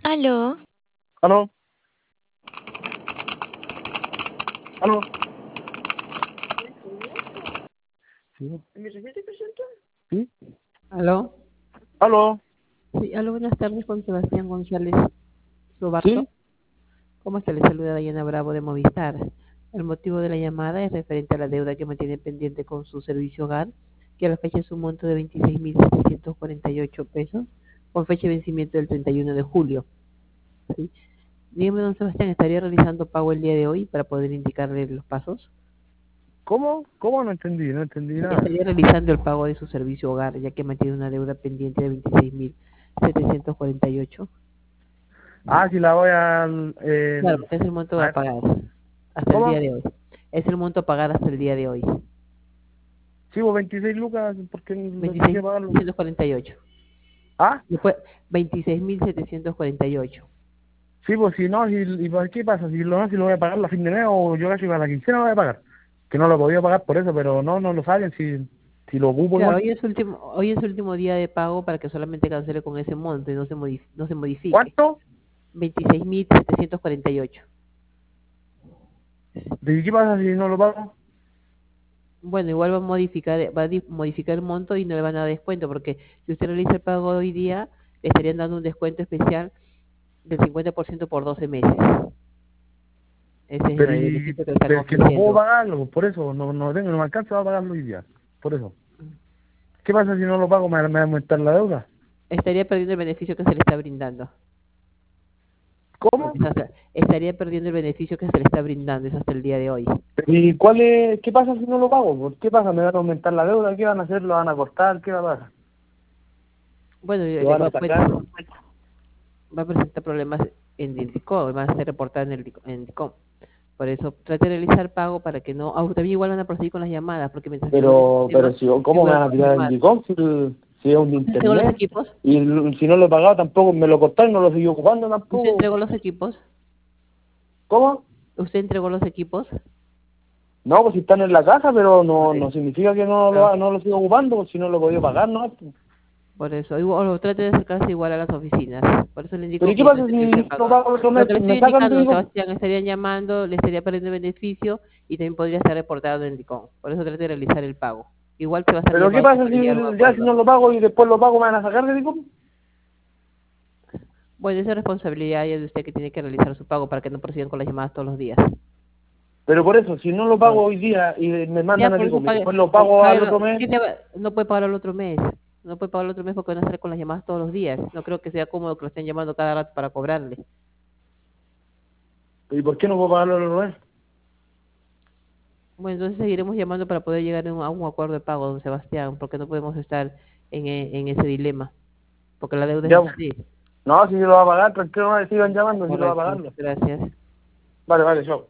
Aló, ¿Aló? ¿Aló? Sí. ¿Sí? ¿Aló? ¿Aló? Sí, aló, buenas tardes con Sebastián González Robarto. ¿Sí? ¿Cómo está? Le saluda Dayana Bravo de Movistar. El motivo de la llamada es referente a la deuda que mantiene pendiente con su servicio hogar, que a la fecha es un monto de 26.748 pesos, con fecha de vencimiento del 31 de julio. ¿Sí? Dígame, don Sebastián, ¿estaría realizando pago el día de hoy para poder indicarle los pasos? ¿Cómo? ¿Cómo? No entendí nada. Estaría realizando el pago de su servicio hogar, ya que mantiene una deuda pendiente de 26.748. Ah, si la voy a... Claro, porque es el monto a a ver, pagar hasta el día ¿cómo? de hoy. Es el monto a pagar hasta el día de hoy. Sí, vos 26 lucas, porque necesito pagarlo. 26.748. ¿Ah? Después, 26.748. Sí, pues si no, ¿y por qué pasa? Si lo voy a pagar la fin de mes o yo casi para la quincena lo voy a pagar. Que no lo he podido pagar por eso, pero no lo saben si lo ocupo Claro, igual. hoy es su último día de pago para que solamente cancele con ese monto y no se modifique. ¿Cuánto? 26.748. ¿De qué pasa si no lo pago? Bueno, igual va a modificar el monto y no le van a dar descuento, porque si usted realiza el pago hoy día, le estarían dando un descuento especial del 50% por 12 meses. Ese es Pero, el beneficio que le están pero es que no puedo ofreciendo. pagarlo, pues por eso, no tengo, no me alcanza a pagarlo hoy día. Por eso. ¿Qué pasa si no lo pago? ¿Me va a aumentar la deuda? Estaría perdiendo el beneficio que se le está brindando. Porque ¿Cómo? estaría perdiendo el beneficio que se le está brindando, es hasta el día de hoy. ¿Y cuál es, qué pasa si no lo pago? ¿Por qué pasa? ¿Me van a aumentar la deuda? ¿Qué van a hacer? ¿Lo van a cortar? ¿Qué va a pasar? Bueno, ¿Lo van a pues, sacar? va a presentar problemas en el DICOM, van a ser reportados en el DICOM. Por eso trate de realizar pago para que no, aunque también igual van a proceder con las llamadas, porque mientras figure el Pero sistema, si, ¿cómo me figura van a con las tirar el llamadas. DICOM si es un de ¿Usted entregó los internet? equipos? Y si no lo he pagado tampoco, me lo cortaron, no lo sigo ocupando ¿Usted tampoco. entregó los equipos? ¿Cómo? ¿Usted entregó los equipos? No, pues si están en la casa, pero Por no eso. significa que Claro. no lo sigo ocupando, pues si no lo he podido pagar, ¿no? Por eso, o trate de acercarse igual a las oficinas. Por eso le Pero indico ¿y qué que pasa intente si realizar no el lo pago. pago el otro Lo mes? que le estoy ¿Me sacan indicando, del don DICOM? Sebastián, estarían llamando, le estaría perdiendo beneficio y también podría estar reportado en el DICOM. Por eso trate de realizar el pago.Igual se va a estar ¿Pero qué llamado pasa para llegar a un si acuerdo. no lo pago y después lo pago, me van a sacar del DICOM? Bueno, esa es responsabilidad ya de usted que tiene que realizar su pago para que no prosigan con las llamadas todos los días. Pero por eso, si no lo Por- pago hoy día y me Ya, mandan al por eso DICOM y pague, después lo pago al otro mes, no puede pagar el otro mes. No puede pagar el otro mes porque van a estar con las llamadas todos los días. No creo que sea cómodo que lo estén llamando cada rato para cobrarle. ¿y por qué no puedo pagarlo el otro mes? Bueno, entonces seguiremos llamando para poder llegar a un acuerdo de pago, don Sebastián, porque no podemos estar en ese dilema, porque la deuda Ya, es pues. así. No, si se lo va a pagar, tranquilo, no me sigan llamando si lo va a Correcto, pagarlo. gracias. Vale, chao.